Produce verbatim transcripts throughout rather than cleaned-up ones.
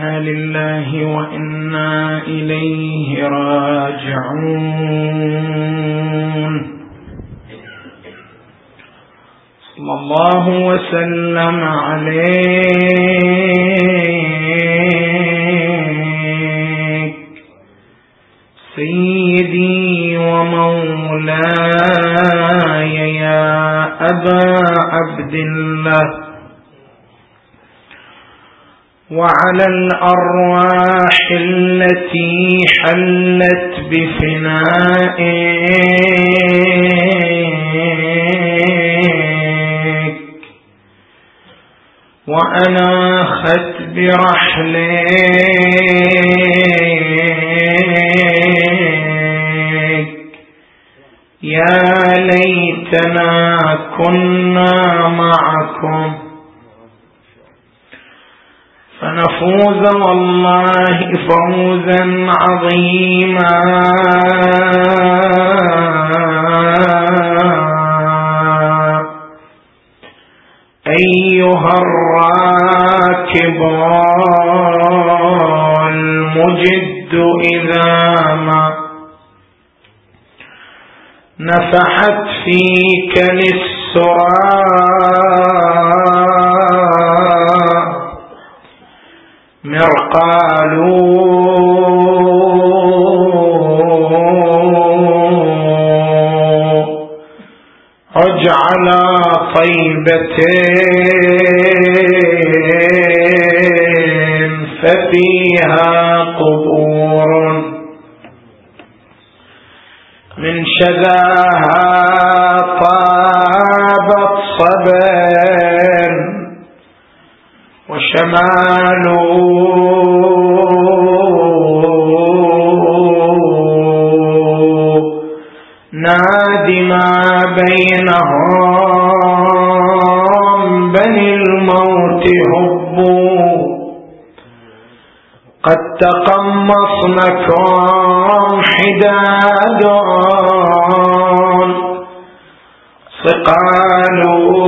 إنا لله وإنا إليه راجعون. صلى الله وسلم عليك سيدي ومولاي يا أبا عبد الله، وعلى الأرواح التي حلت بفنائك وأناخت برحلك، يا ليتنا كنا معكم فنفوز والله فوزا عظيما. أيها الراكب المجد إذا ما نفحت فيك للسراء مرقال عج على طيبة ففيها قبور من شذاها طابت صبا وشمال نادي ما بينهم بني الموت هبوا قد تقمصنكم حداد صقال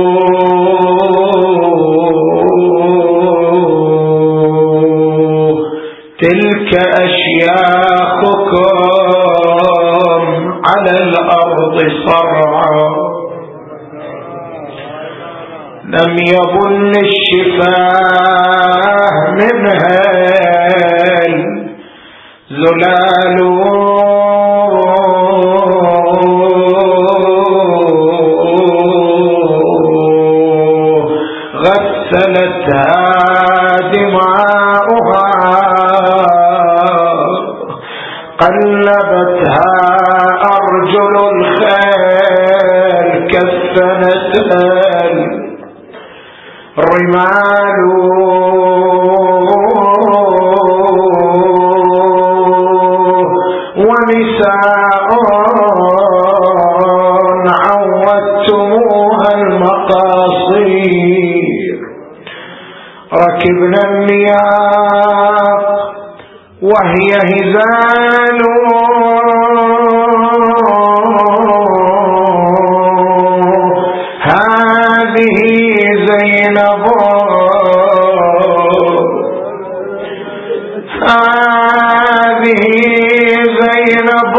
تلك أشياخكم على الأرض صرعا لم يبن الشفاه منها الزلال غسلتها دماؤها قلبتها أرجل الخيل كفنتها الرمال ونساء عودتموها المقاصير ركبنا النياق وهي هزال هذه زينب هذه زينب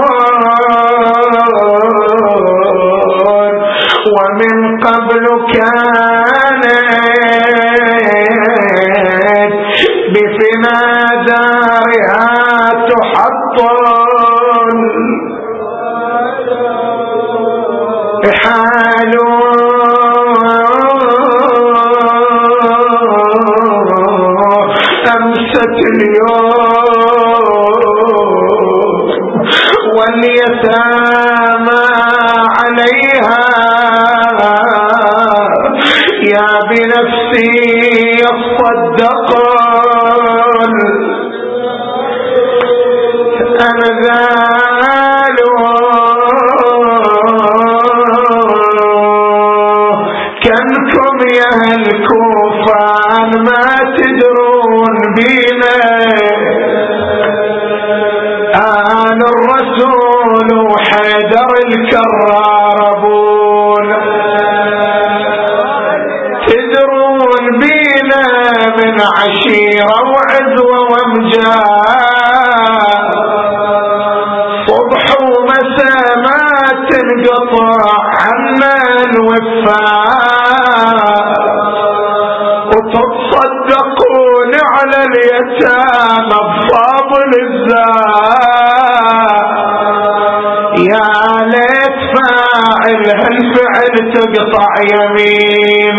ومن قبل كانت بفنا دارها تحطم حال أمست اليوم واليتامى عليها يا بنفسي يصدقون أنذال كنكم يا أهل كوفان ما تدرون بينا آل الرسول وحيدر الكرار أبونا تدرون بينا من عشيرة وعزوة الوفاء وتتصدقون على اليتامى بفاضل الزاد. يا ليت فاعل هالفعل تقطع يمين.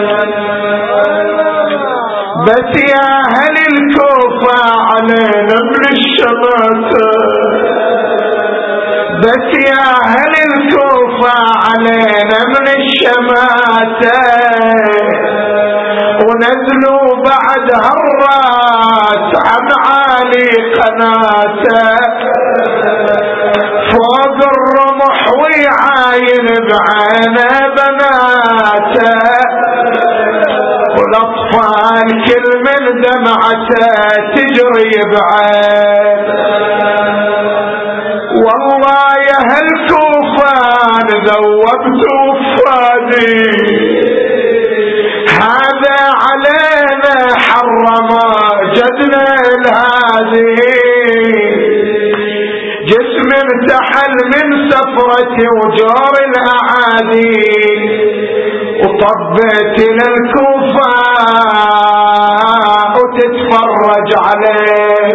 بس يا أهل الكوفة علينا من الشماتة، بس يا أهل الكوفة علينا من الشماتة، ونزلوا بعد هالراس عن عالي قناته، فوق الرمح ويعاين بعينه بناته، والاطفال كل من دمعته تجري بعين. والله يا هالكوفان ذوبت وفادي، هذا علينا حرم جدنا الهادي، جسم ارتحل من سفرة وجور الأعادي، وطبيت للكوفة وتتفرج عليه.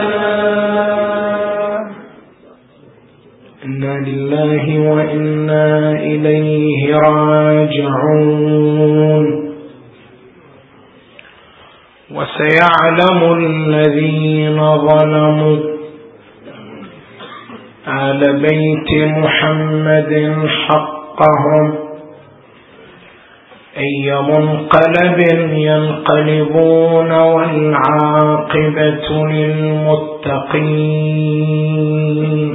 إنا لله وإنا إليه راجعون. وسيعلم الذين ظلموا آل بيت محمد حقهم أي منقلب ينقلبون والعاقبة للمتقين.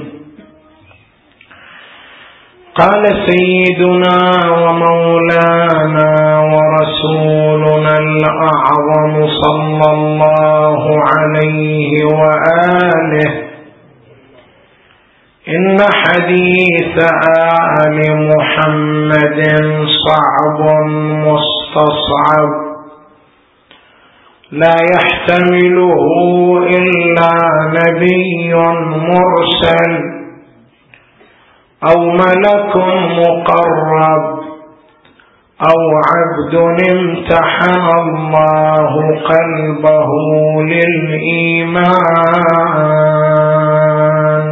قال سيدنا ومولانا ورسولنا الأعظم صلى الله عليه وآله: إن حديث آل محمد صعب مستصعب، لا يحتمله إلا نبي مرسل أو ملك مقرب أو عبد امتحن الله قلبه للإيمان.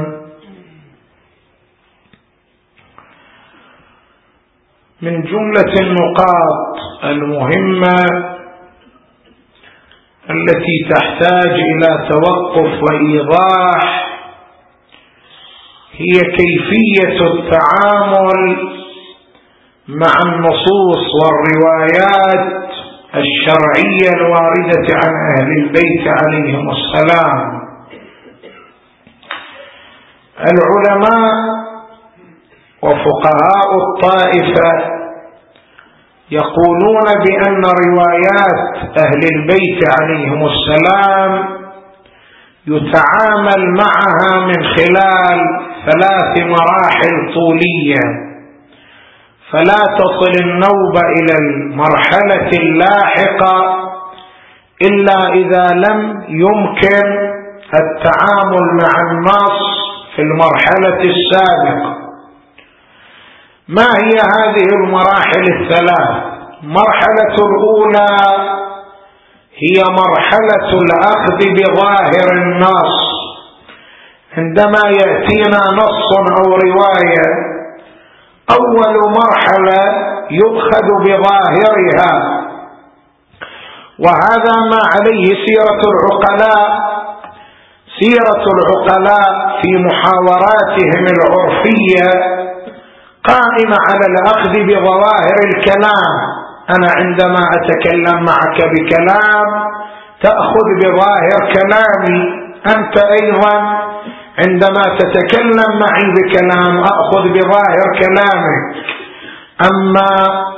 من جملة النقاط المهمة التي تحتاج إلى توقف وإيضاح هي كيفية التعامل مع النصوص والروايات الشرعية الواردة عن أهل البيت عليهم السلام. العلماء وفقهاء الطائفة يقولون بأن روايات أهل البيت عليهم السلام يتعامل معها من خلال ثلاث مراحل طولية، فلا تصل النوبة إلى المرحلة اللاحقة إلا إذا لم يمكن التعامل مع النص في المرحلة السابقة. ما هي هذه المراحل الثلاث؟ مرحلة الأولى هي مرحلة الأخذ بظاهر النص. عندما يأتينا نص أو رواية أول مرحلة يؤخذ بظاهرها، وهذا ما عليه سيرة العقلاء. سيرة العقلاء في محاوراتهم العرفية قائمة على الأخذ بظواهر الكلام. أنا عندما أتكلم معك بكلام تأخذ بظاهر كلامي، أنت أيضا عندما تتكلم معي بكلام أخذ بظاهر كلامك. أما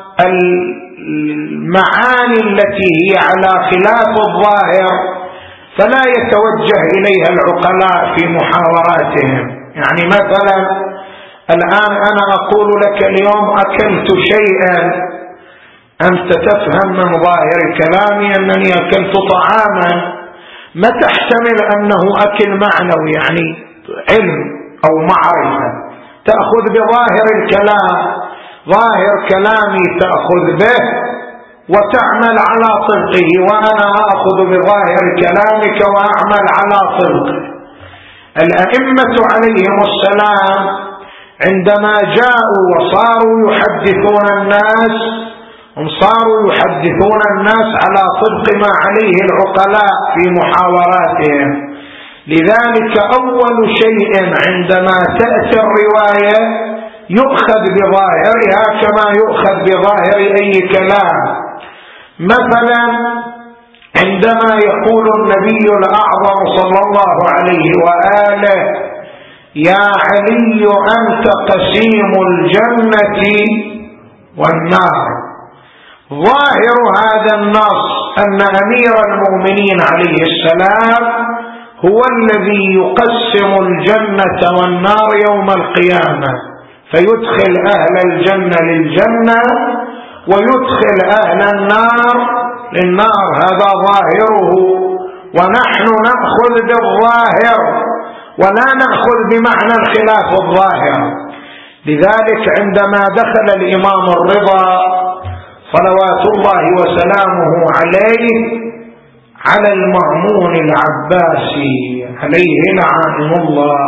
المعاني التي هي على خلاف الظاهر فلا يتوجه إليها العقلاء في محاوراتهم. يعني مثلا الآن أنا أقول لك اليوم أكلت شيئا، أنت تفهم من ظاهر كلامي أنني أكلت طعاما، ما تحتمل أنه أكل معنوي يعني علم أو معرفة، تأخذ بظاهر الكلام. ظاهر كلامي تأخذ به وتعمل على طبقه، وأنا آخذ بظاهر كلامك وأعمل على طبقه. الأئمة عليهم السلام عندما جاءوا وصاروا يحدثون الناس، هم صاروا يحدثون الناس على طبق ما عليه العقلاء في محاوراتهم. لذلك أول شيء عندما تأتي الرواية يؤخذ بظاهرها كما يؤخذ بظاهر أي كلام. مثلا عندما يقول النبي الأعظم صلى الله عليه وآله: يا علي أنت قسيم الجنة والنار، ظاهر هذا النص أن أمير المؤمنين عليه السلام هو الذي يقسم الجنة والنار يوم القيامة، فيدخل أهل الجنة للجنة ويدخل أهل النار للنار، هذا ظاهره، ونحن نأخذ بالظاهر ولا نأخذ بمعنى الخلاف الظاهر. لذلك عندما دخل الإمام الرضا صلوات الله وسلامه عليه على المأمون العباسي عليه لعنه الله،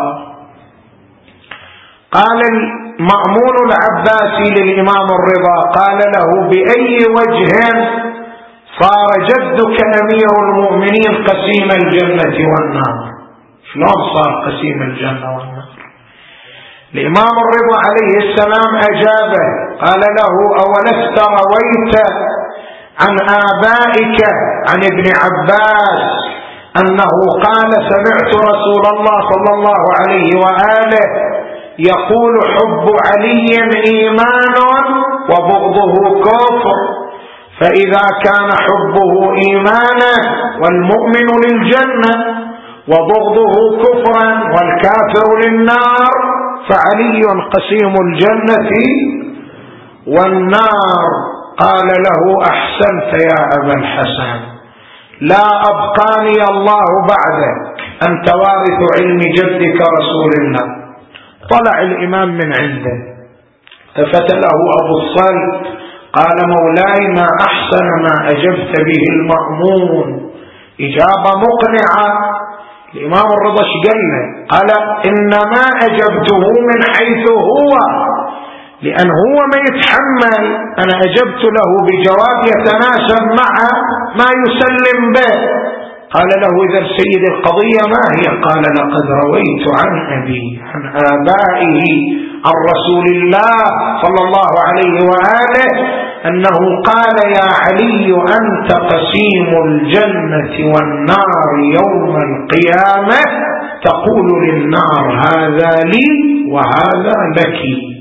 قال المأمون العباسي للإمام الرضا، قال له: بأي وجه صار جدك أمير المؤمنين قسيم الجنة والنار؟ شلون صار قسيم الجنة والنار؟ الإمام الرضا عليه السلام أجابه قال له: أولست رويت عن آبائك عن ابن عباس أنه قال: سمعت رسول الله صلى الله عليه وآله يقول: حب علي إيمان وبغضه كفر، فإذا كان حبه إيمانا والمؤمن للجنة وبغضه كفرا والكافر للنار فعلي قسيم الجنة والنار. قال له: أحسنت يا أبا الحسن، لا أبقاني الله بعدك، أنت وارث علم جدك رسول الله. طلع الإمام من عنده، التفت له أبو الصلت قال: مولاي ما أحسن ما أجبت به المأمون، إجابة مقنعة. الإمام الرضا شقلنا قال: إنما أجبته من حيث هو، لأن هو ما يتحمل، أنا أجبت له بجواب يتناسب مع ما يسلم به. قال له: إذا سيد القضية ما هي؟ قال: لقد رويت عن أبي عن آبائه عن رسول الله صلى الله عليه وآله أنه قال: يا علي أنت قسيم الجنة والنار يوم القيامة، تقول للنار هذا لي وهذا لك.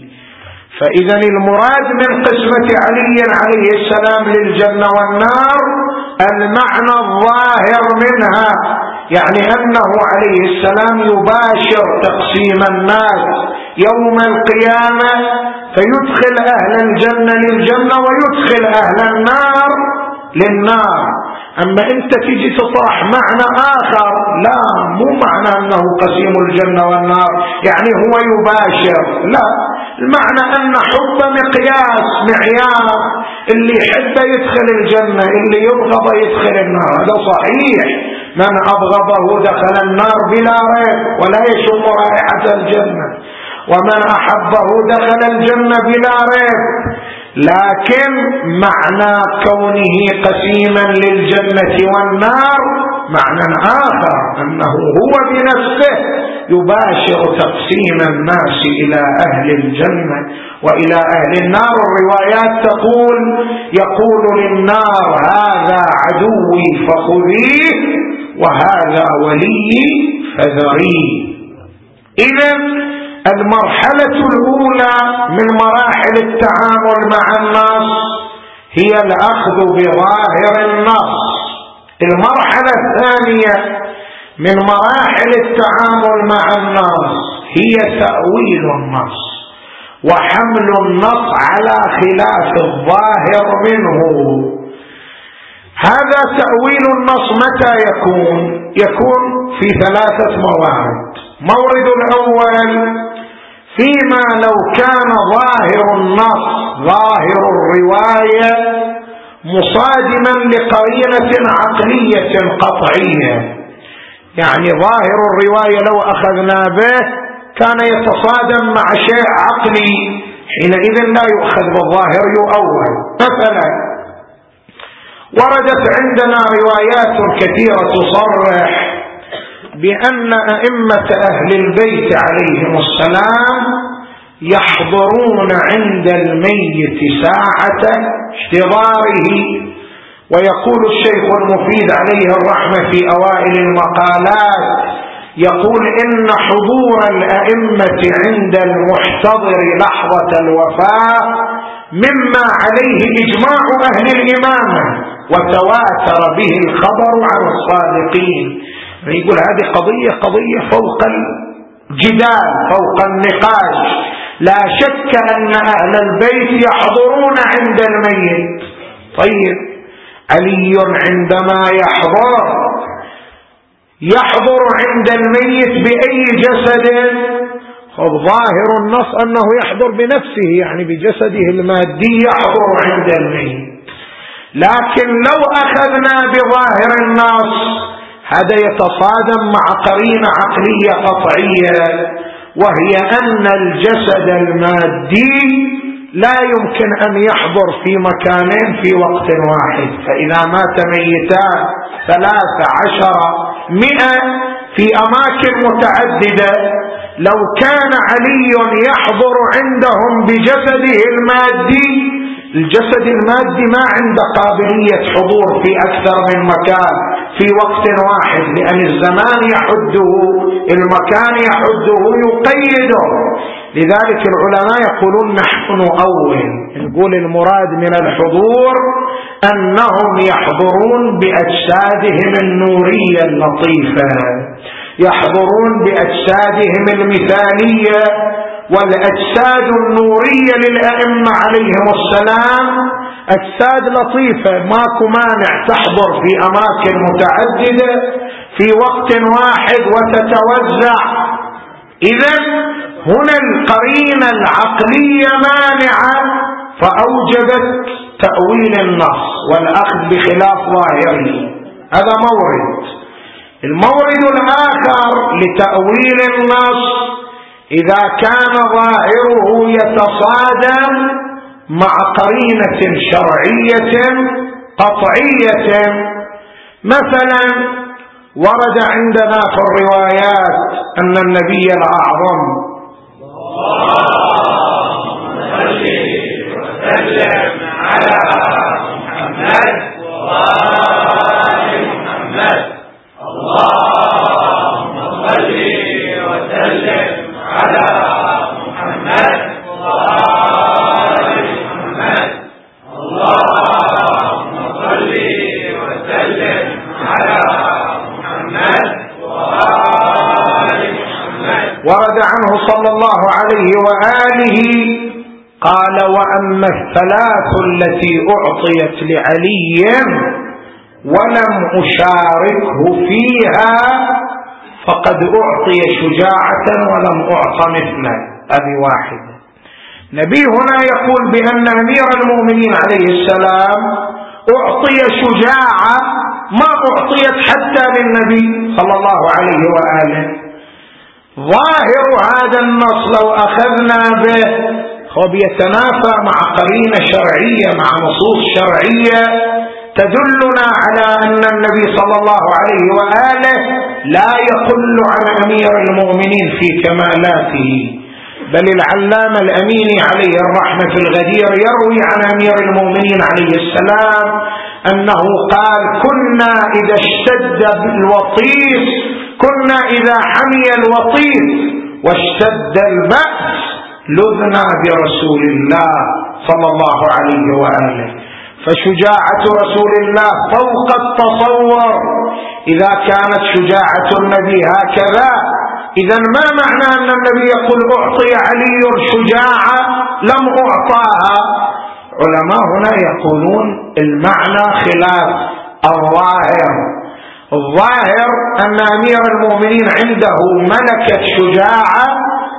فإذا المراد من قسمة علي عليه السلام للجنة والنار المعنى الظاهر منها، يعني أنه عليه السلام يباشر تقسيم الناس يوم القيامة، فيدخل أهل الجنة للجنة ويدخل أهل النار للنار. أما أنت تيجي تطرح معنى آخر، لا، مو معنى أنه قسيم الجنة والنار يعني هو يباشر، لا، المعنى أن حب مقياس معيار، اللي يحب يدخل الجنة، اللي يبغض يدخل النار. هذا صحيح، من أبغضه دخل النار بلا ريب ولا يشم رائحة الجنة، ومن أحبه دخل الجنة بلا ريب. لكن معنى كونه قسيما للجنة والنار معنى آخر، أنه هو بنفسه يباشر تقسيم الناس إلى أهل الجنة وإلى أهل النار. الروايات تقول: يقول للنار هذا عدوي فخذيه وهذا ولي فذريه. إذن المرحلة الأولى من مراحل التعامل مع النص هي الأخذ بظاهر النص. المرحلة الثانية من مراحل التعامل مع النص هي تأويل النص وحمل النص على خلاف الظاهر منه. هذا تأويل النص متى يكون؟ يكون في ثلاثة موارد. مورد الأول فيما لو كان ظاهر النص ظاهر الرواية مصادما لقرينة عقلية قطعية. يعني ظاهر الرواية لو أخذنا به كان يتصادم مع شيء عقلي، حينئذ لا يؤخذ بالظاهر يؤول. مثلا وردت عندنا روايات كثيرة تصرح بأن أئمة أهل البيت عليهم السلام يحضرون عند الميت ساعة احتضاره. ويقول الشيخ المفيد عليه الرحمة في أوائل المقالات، يقول إن حضور الأئمة عند المحتضر لحظة الوفاة مما عليه إجماع أهل الإمامة وتواتر به الخبر عن الصادقين. يقول هذه قضية قضية فوق الجدال فوق النقاش، لا شك أن أهل البيت يحضرون عند الميت. طيب علي عندما يحضر يحضر عند الميت بأي جسد؟ ظاهر النص أنه يحضر بنفسه، يعني بجسده المادي يحضر عند الميت. لكن لو أخذنا بظاهر النص هذا يتصادم مع قرينة عقلية قطعية، وهي أن الجسد المادي لا يمكن أن يحضر في مكانين في وقت واحد. فإذا مات ميتان ثلاثة عشر مئة في أماكن متعددة، لو كان علي يحضر عندهم بجسده المادي، الجسد المادي ما عنده قابلية حضور في أكثر من مكان في وقت واحد، لأن الزمان يحده، المكان يحده يقيده. لذلك العلماء يقولون نحن نؤول، نقول المراد من الحضور أنهم يحضرون بأجسادهم النورية اللطيفة، يحضرون بأجسادهم المثالية. والأجساد النورية للأئمة عليهم السلام أجساد لطيفة، ماكو مانع تحضر في أماكن متعددة في وقت واحد وتتوزع. إذن هنا القرينة العقلية مانعة فأوجبت تأويل النص والأخذ بخلاف ظاهره. هذا مورد. المورد الآخر لتأويل النص إذا كان ظاهره يتصادم مع قرينة شرعية قطعية. مثلا ورد عندنا في الروايات أن النبي الأعظم اللهم صل وسلم على محمد وآل محمد اللهم صل وسلم على محمد وآل محمد اللهم صل وسلم على محمد وآل محمد. ورد عنه صلى الله عليه وآله قال: وأما الثلاث التي أعطيت لعلي ولم أشاركه فيها فقد أعطي شجاعة ولم أعط مثله. هذه واحدة. نبي هنا يقول بأن أمير المؤمنين عليه السلام أعطي شجاعة ما أعطيت حتى للنبي صلى الله عليه وآله. ظاهر هذا النص لو أخذنا به خب يتنافى مع قرينة شرعية، مع نصوص شرعية تدلنا على أن النبي صلى الله عليه وآله لا يقل عن أمير المؤمنين في كمالاته، بل العلامة الأميني عليه الرحمة في الغدير يروي عن أمير المؤمنين عليه السلام أنه قال: كنا إذا اشتد الوطيس كنا إذا حمي الوطيس واشتد البأس لذنا برسول الله صلى الله عليه وآله. فشجاعة رسول الله فوق التصور. إذا كانت شجاعة النبي هكذا، إذا ما معنى أن النبي يقول أعطي علي شجاعة لم أعطاها؟ علماء هنا يقولون المعنى خلاف الظاهر. الظاهر أن أمير المؤمنين عنده ملكة شجاعة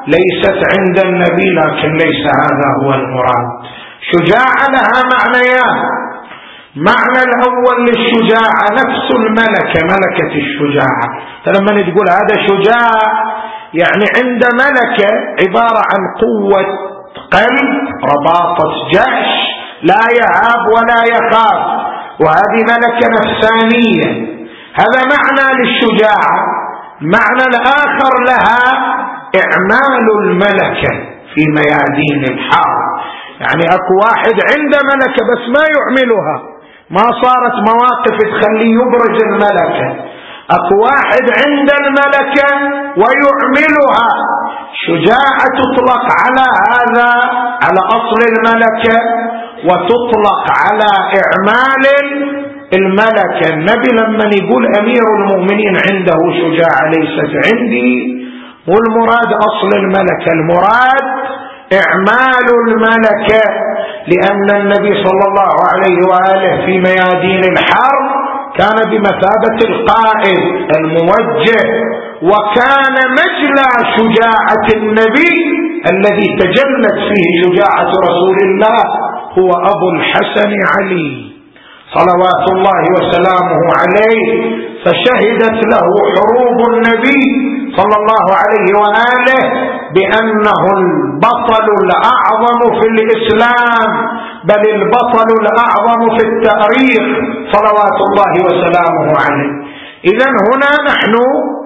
ليست عند النبي، لكن ليس هذا هو المراد. شجاعة لها معنيان. معنى الأول للشجاعة نفس الملكة، ملكة الشجاعة. فلما تقول هذا شجاع يعني عند ملكة عبارة عن قوة قلب، رباطة جأش، لا يهاب ولا يخاف، وهذه ملكة نفسانية. هذا معنى للشجاعة. معنى الآخر لها إعمال الملكة في ميادين الحرب، يعني أكو واحد عنده ملكة بس ما يعملها، ما صارت مواقف تخليه يبرز الملكة. أكو واحد عند الملكة ويعملها. شجاعة تطلق على هذا، على أصل الملكة، وتطلق على إعمال الملكة. النبي لما يقول أمير المؤمنين عنده شجاعة ليست عندي، والمراد أصل الملكة، المراد إعمال الملكة، لأن النبي صلى الله عليه وآله في ميادين الحرب كان بمثابة القائد الموجه، وكان مجلى شجاعة النبي الذي تجلت فيه شجاعة رسول الله هو أبو الحسن علي صلوات الله وسلامه عليه، فشهدت له حروب النبي صلى الله عليه وآله بأنه البطل الأعظم في الإسلام، بل البطل الأعظم في التاريخ صلوات الله وسلامه عليه. إذن هنا نحن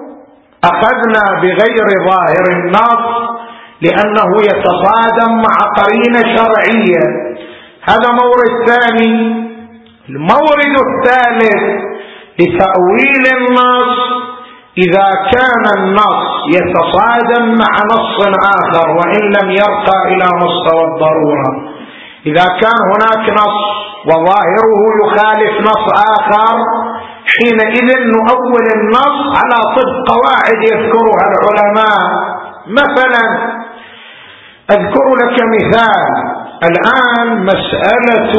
أخذنا بغير ظاهر النص لأنه يتصادم مع قرينة شرعية. هذا مورد ثاني. المورد الثالث لتأويل النص إذا كان النص يتصادم مع نص آخر وإن لم يرقى إلى مستوى الضرورة. إذا كان هناك نص وظاهره يخالف نص آخر، حينئذ نؤول النص على طبق قواعد يذكرها العلماء. مثلا أذكر لك مثال الآن، مسألة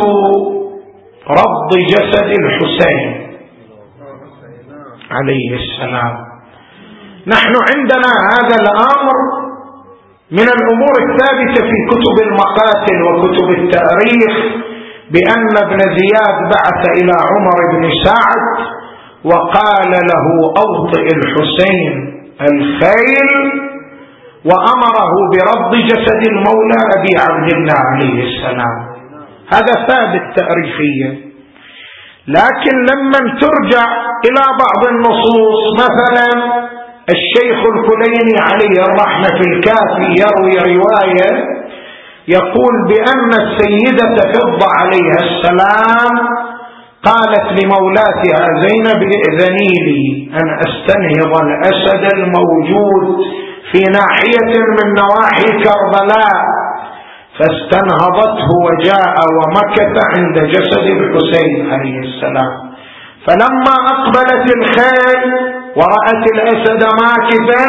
ربط جسد الحسين عليه السلام. نحن عندنا هذا الأمر من الأمور الثابتة في كتب المقاتل وكتب التاريخ، بأن ابن زياد بعث إلى عمر بن سعد وقال له أوطئ الحسين الخيل، وأمره بربط جسد المولى أبي عبد الله عليه السلام. هذا ثابت تاريخيا. لكن لما ترجع إلى بعض النصوص، مثلا الشيخ الكليني عليه الرحمة في الكافي يروي رواية يقول بأن السيدة فضة عليها السلام قالت لمولاتها زينب ائذني لي أن أستنهض الأسد الموجود في ناحية من نواحي كربلاء، فاستنهضته وجاء ومكث عند جسد الحسين عليه السلام. فلما أقبلت الخيل ورأت الأسد ماكثا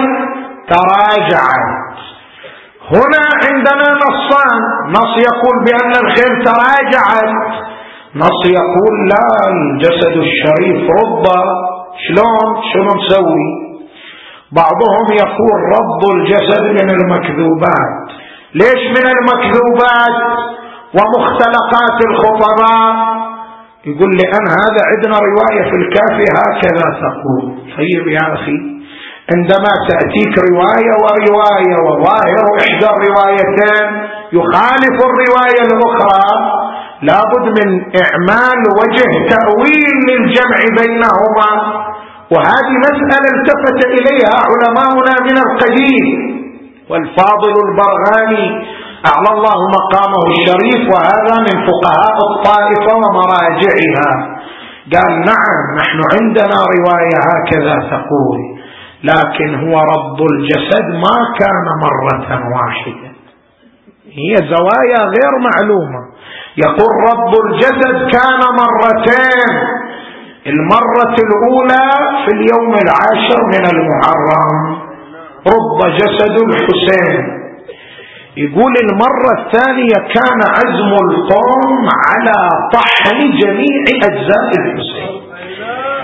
تراجعت. هنا عندنا نصان، نص يقول بأن الخيل تراجعت، نص يقول لا، الجسد الشريف رضى. شلون شنو نسوي؟ بعضهم يقول رض الجسد من المكذوبات. ليش من المكذوبات ومختلقات الخطباء؟ يقول لأن هذا عندنا رواية في الكافي هكذا تقول. طيب يا أخي، عندما تأتيك رواية ورواية وظاهر إحدى الروايتين يخالف الرواية الأخرى، لابد من إعمال وجه تأويل للجمع بينهما. وهذه مسألة التفت إليها علماؤنا من القديم، والفاضل البرغاني أعلى الله مقامه الشريف وهذا من فقهاء الطائفة ومراجعها، قال نعم نحن عندنا رواية هكذا تقول، لكن هو رب الجسد ما كان مرة واحدة، هي زوايا غير معلومة. يقول رب الجسد كان مرتين، المرة الأولى في اليوم العاشر من المحرم رب جسد الحسين. يقول المرة الثانية كان عزم القوم على طحن جميع أجزاء الحسين.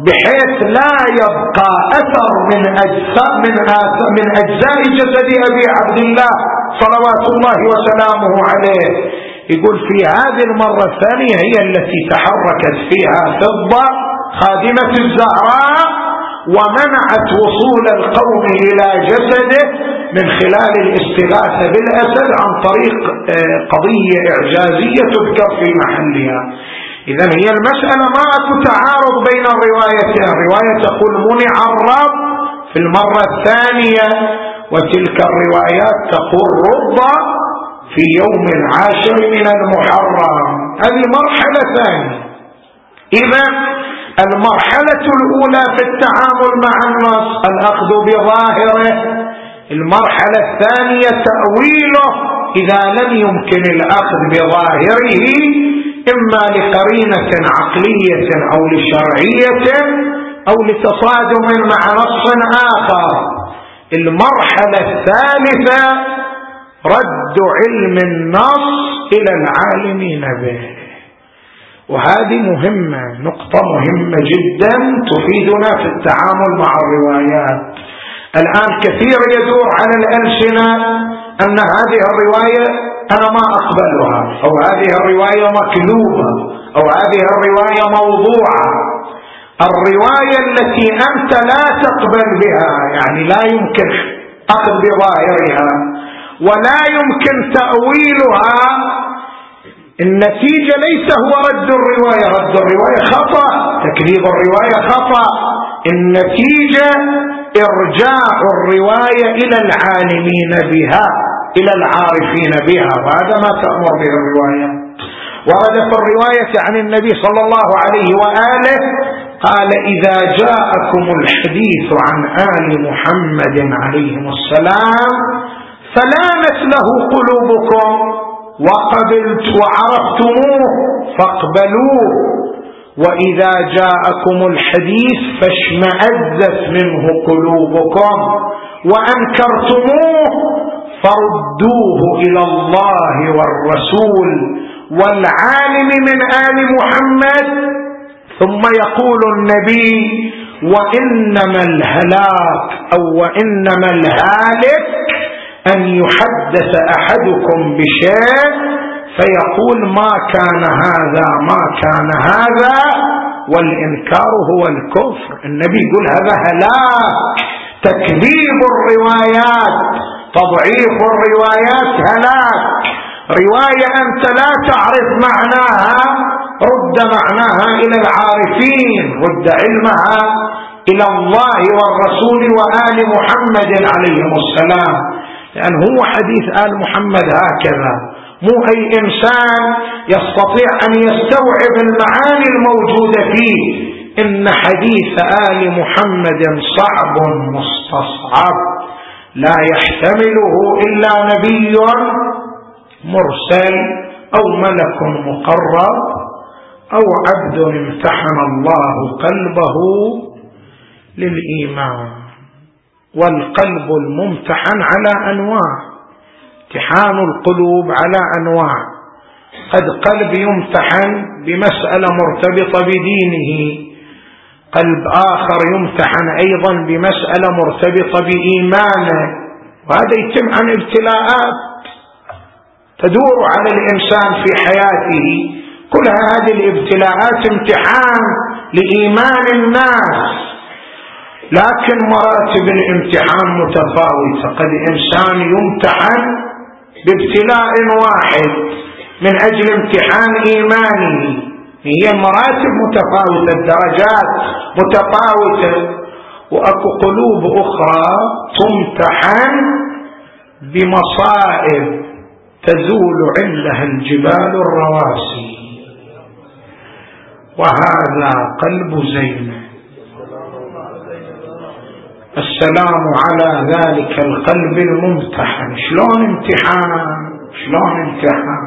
بحيث لا يبقى أثر من أجزاء من, من أجزاء جسد أبي عبد الله صلوات الله وسلامه عليه. يقول في هذه المرة الثانية هي التي تحركت فيها فضة خادمة الزهراء ومنعت وصول القوم إلى جسده من خلال الاستغاثة بالأسد عن طريق قضية إعجازية تذكر في محلها. إذن هي المسألة ما أكو تعارض بين الروايتين. الرواية تقول منع الرب في المرة الثانية، وتلك الروايات تقول رب في يوم العاشر من المحرم. هذه مرحلة ثانية. إذن المرحلة الأولى في التعامل مع النص الأخذ بظاهره، المرحلة الثانية تأويله إذا لم يمكن الأخذ بظاهره إما لقرينة عقلية أو لشرعية أو لتصادم مع نص آخر. المرحلة الثالثة رد علم النص إلى العالمين به، وهذه مهمة، نقطة مهمة جدا تفيدنا في التعامل مع الروايات. الآن كثير يدور على الألسنة أن هذه الرواية أنا ما أقبلها، أو هذه الرواية مكذوبة، أو هذه الرواية موضوعة. الرواية التي أنت لا تقبل بها يعني لا يمكن أخذ بظاهرها ولا يمكن تأويلها، النتيجة ليس هو رد الرواية، رد الرواية خطأ، تكذيب الرواية خطأ، النتيجة إرجاع الرواية إلى العالمين بها، إلى العارفين بها، وهذا ما تأمر به الرواية. ورد في الرواية عن النبي صلى الله عليه وآله قال إذا جاءكم الحديث عن آل محمد عليهم السلام فلانت له قلوبكم وقبلت وعرفتموه فاقبلوه، وإذا جاءكم الحديث فاشمأزت منه قلوبكم وأنكرتموه فردوه إلى الله والرسول والعالم من آل محمد. ثم يقول النبي وإنما الهلاك أو وإنما الهالك أن يحدث أحدكم بشيء فيقول ما كان هذا ما كان هذا، والإنكار هو الكفر. النبي يقول هذا هلاك، تكذيب الروايات، تضعيف الروايات هلاك. رواية أنت لا تعرف معناها رد معناها إلى العارفين، رد علمها إلى الله والرسول وآل محمد عليهم السلام، لأن هو حديث آل محمد هكذا، مو أي إنسان يستطيع أن يستوعب المعاني الموجودة فيه. إن حديث آل محمد صعب مستصعب لا يحتمله إلا نبي مرسل أو ملك مقرب أو عبد امتحن الله قلبه للإيمان. والقلب الممتحن على أنواع، امتحان القلوب على أنواع، قد قلب يمتحن بمسألة مرتبطة بدينه، قلب آخر يمتحن أيضا بمسألة مرتبطة بإيمانه، وهذا يتم عن ابتلاءات تدور على الإنسان في حياته. كل هذه الابتلاءات امتحان لإيمان الناس، لكن مراتب الامتحان متفاوتة. قد إنسان يمتحن بابتلاء واحد من أجل امتحان إيمانه، هي مراتب متفاوتة، الدرجات متفاوتة. وأكو قلوب أخرى تمتحن بمصائب تزول عندها الجبال الرواسي، وهذا قلب زينب. السلام على ذلك القلب الممتحن. شلون امتحان؟ شلون امتحان؟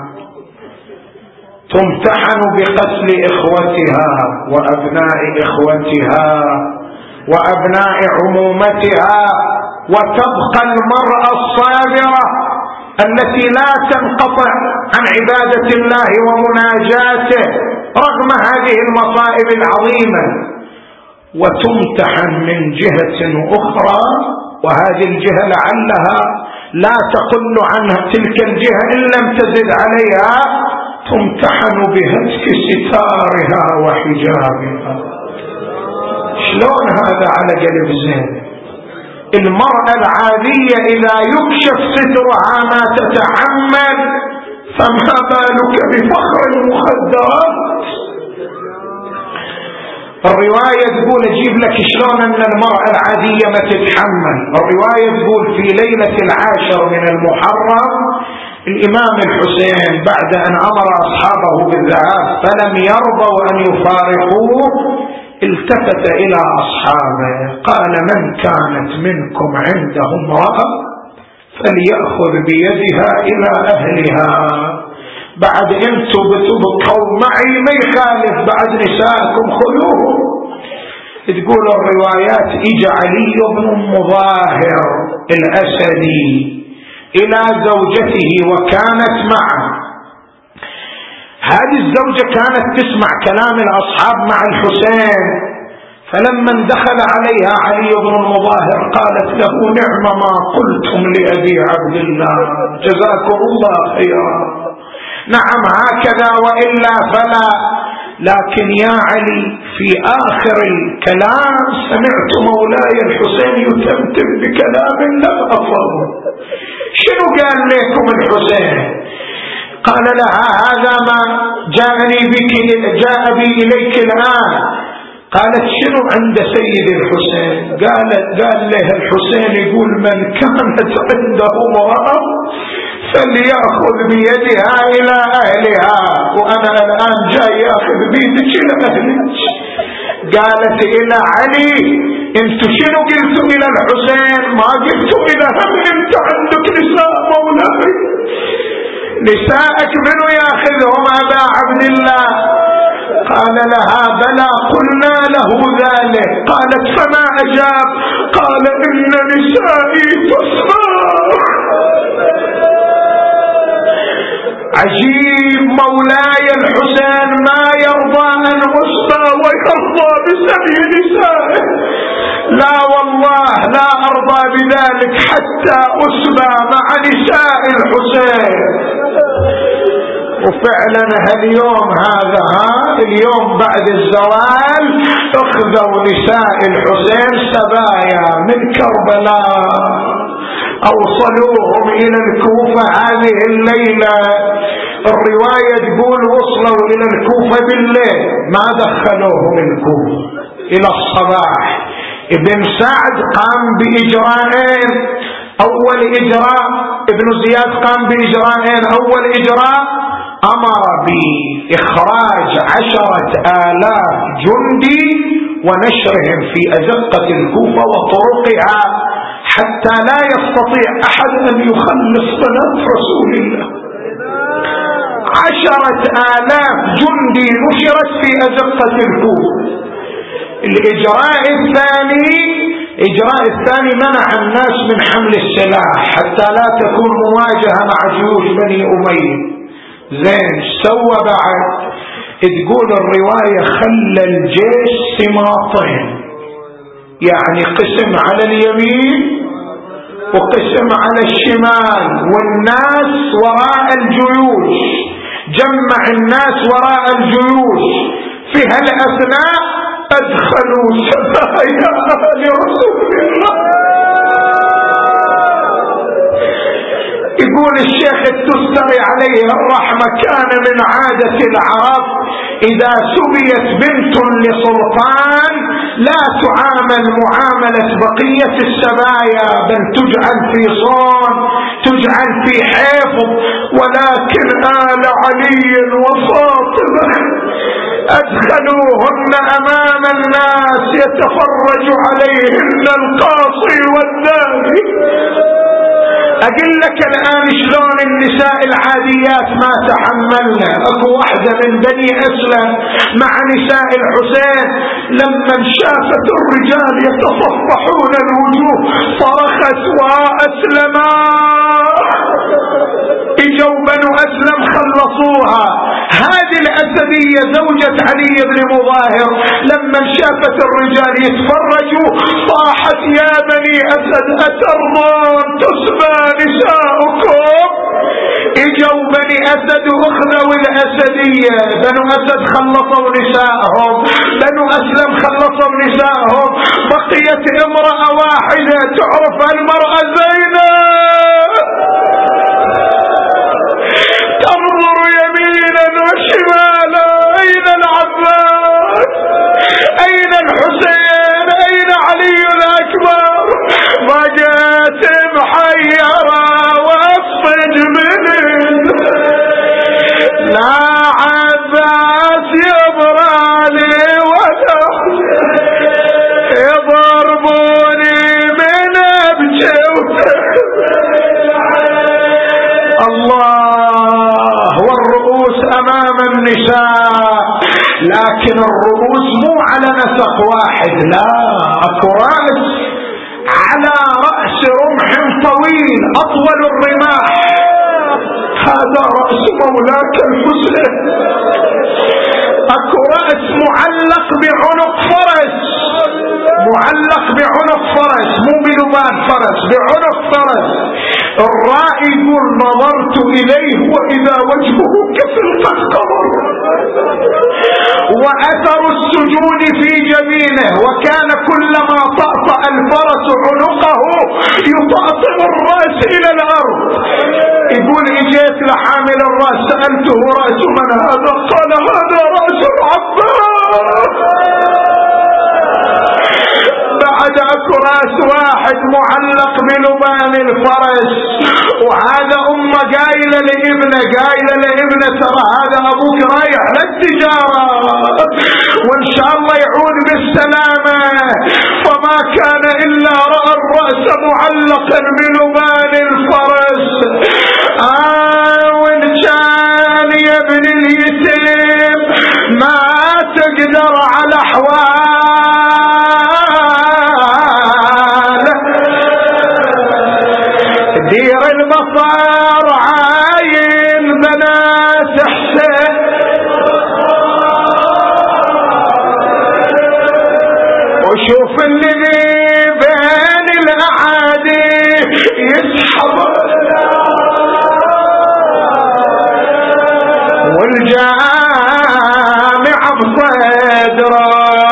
تمتحن بقتل إخوتها وأبناء إخوتها وأبناء عمومتها، وتبقى المرأة الصابرة التي لا تنقطع عن عبادة الله ومناجاته رغم هذه المصائب العظيمة. وتمتحن من جهة أخرى، وهذه الجهة لعلها لا تقل عنها تلك الجهة إن لم تزد عليها، تمتحن بهتك ستارها وحجابها. شلون هذا على قلب زين؟ المرأة العادية إذا يكشف سترها ما تتحمل، فما بالك بفخر المخدرات؟ الرواية تقول أجيب لك شلون أن المرأة العادية ما تتحمل. الرواية تقول في ليلة العاشر من المحرم الإمام الحسين بعد أن أمر أصحابه بالذهاب فلم يرضوا أن يفارقوه، التفت إلى أصحابه قال: من كانت منكم عنده امرأة فليأخذ بيدها إلى أهلها، بعد انتم بتبقوا معي ما يخالف، بعد نساءكم خذوه. تقول الروايات: اجى علي بن مظاهر الأسدي إلى زوجته وكانت معه. هذه الزوجة كانت تسمع كلام الأصحاب مع الحسين، فلما دخل عليها علي بن المظاهر قالت له: نعم ما قلتم لأبي عبد الله، جزاكم الله خيرا، نعم هكذا وإلا فلا، لكن يا علي في آخر الكلام سمعت مولاي الحسين يتمتم بكلام لم أفهمه، شنو قال لكم الحسين؟ قال لها: هذا ما جاءني بك جاء بي إليك الآن. قالت: شنو عند سيد الحسين؟ قال قال له الحسين يقول: من كانت عنده امرأة فليأخذ بيدها إلى أهلها، وأنا الآن جاي أخذ بيدك إلى أهلك. قالت: إلى علي انتو شنو قلتوا إلى الحسين؟ ما قلتوا إلى هم انت عندك نساء مولاي، نساءك منو ياخذهم أبا عبد الله؟ قال لها: بلى قلنا له ذلك. قالت: فما أجاب؟ قال: إن نسائي تسمع. عجيب، مولاي الحسين ما يرضى أن أسبى ويرضى بسبي نسائه. لا والله لا أرضى بذلك حتى أسبى مع نساء الحسين. وفعلا هاليوم هذا ها اليوم بعد الزوال اخذوا نساء الحسين سبايا من كربلاء، اوصلوهم الى الكوفة هذه الليلة. الرواية تقول وصلوا الى الكوفة بالليل، ما دخلوهم الكوفة الى الصباح. ابن سعد قام باجراءين. اول اجراء ابن زياد قام باجراءين. اول اجراء امر باخراج عشرة الاف جندي ونشرهم في ازقة الكوفة وطرقها حتى لا يستطيع احد ان يخلص بنات رسول الله. عشرة الاف جندي نشرت في ازقة الكوفة. الاجراء الثاني اجراء الثاني منع الناس من حمل السلاح حتى لا تكون مواجهة مع جيوش بني امية. زين سوى بعد؟ تقول الرواية خلى الجيش سماطين، يعني قسم على اليمين وقسم على الشمال، والناس وراء الجيوش. جمع الناس وراء الجيوش. في هالأثناء أدخلوا سبايا لرسول الله. يقول الشيخ التستري عليه الرحمة: كان من عادة العرب إذا سبيت بنت لسلطان لا تعامل معاملة بقية السبايا، بل تجعل في صون، تجعل في حفظ. ولكن آل علي وفاطمة أدخلوهن أمام الناس يتفرج عليهن القاصي والداني. أقول لك الآن شلون النساء العاديات ما تحملنا. أكو واحدة من بني أسلم مع نساء الحسين لما شافت الرجال يتصفحون الوجوه صرخت: وأسلما. اجوا بنو أسلم خلصوها. هذه الأسد الأسدية زوجة علي بن مظاهر لما شافت الرجال يتفرجوا صاحت يا بني أسد أترضون تسبى نساؤكم. اجوا بني أسد واخذوا الأسدية، بنو أسد خلصوا نساءهم، بنو أسلم خلصوا نساءهم، بقيت امرأة واحدة تعرف المرأة زينب تنظر يمينا وشمالا أين العباس أين الحسين أين علي الأكبر؟ بقيت محيرة واصفج من لا عباس يبرالي ولا يضربوني من ابجي. الله والرؤوس امام النساء، لكن الرؤوس مو على نسق واحد، لا اكو رأس على رأس رمح طويل اطول الرماح، هذا رأس مولاك الحسين. اكو رأس معلق بعنق فرس، معلق بعنق فرس مو بلبان فرس، بعنق فرس. الرائي يقول نظرت اليه واذا وجهه كفلقة قمر واثر السجود في جبينه، وكان كلما طأطأ الفرس عنقه يطأطئ الرأس الى الارض. يقول اجيت لحامل الرأس سألته رأس من هذا؟ قال هذا رأس العباس. بعد اكو راس واحد معلق بلبان الفرس، وهذا امه قايله لابنه قايله لابنه ترى هذا ابوك رايح للتجاره وان شاء الله يعود بالسلامه، فما كان الا راى الراس معلقا بلبان الفرس. آه وان كان يا ابن اليتيم ما تقدر على احوال دير المطار عاين بنات حسين. وشوف اللي بين الاعادي يسحب والجامع بصدره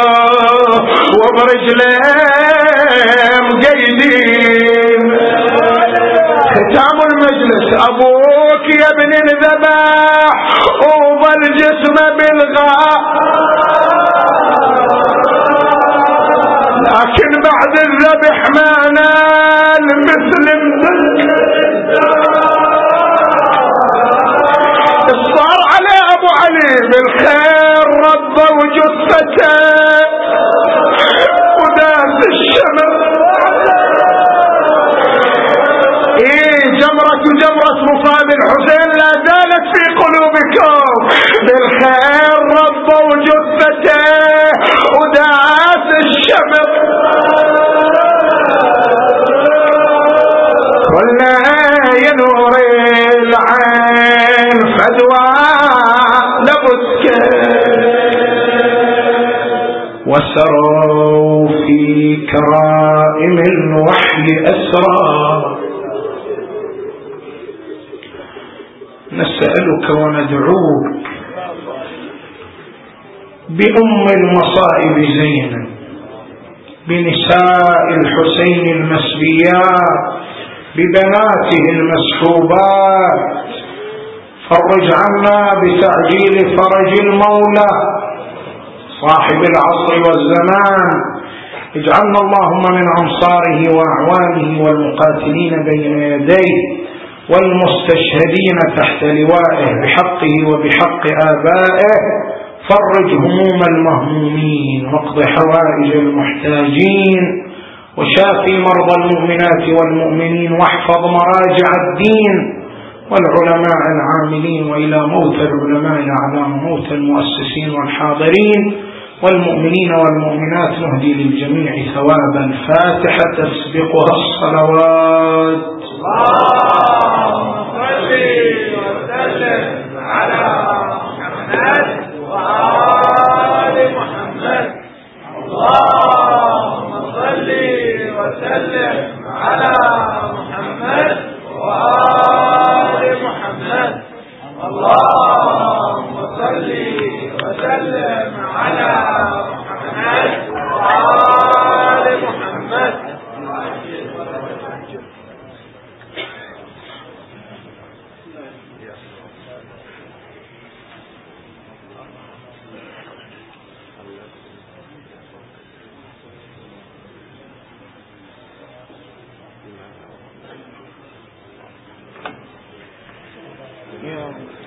وبرجليه مقيدين. ختام المجلس ابوك يا ابن الذبح وظل جسمه بالغاء، لكن بعد الذبح ما نال مثل صار على ابو علي بالخير ربه وجثته وداس الشمس. ايه جمرة جمرة مصاب الحسين لا زالت في قلوبكم، بالخير ربه وجثته وداس الشمس. قلنا ينور العين فدوى لبسك وسروا في كرائم الوحي أسرى. نسألك وندعوك بأم المصائب زينب بنساء الحسين المسبيات ببناته المسحوبات، فرج عنا بتعجيل فرج المولى صاحب العصر والزمان. اجعلنا اللهم من أنصاره وأعوانه والمقاتلين بين يديه والمستشهدين تحت لوائه بحقه وبحق آبائه. فرج هموم المهمومين واقض حوائج المحتاجين وشافي مرضى المؤمنات والمؤمنين واحفظ مراجع الدين والعلماء العاملين، وإلى موت العلماء على موت المؤسسين والحاضرين والمؤمنين والمؤمنات نهدي للجميع ثوابا. فاتحة تسبقها الصلوات. اللهم صل وسلم على محمد الله.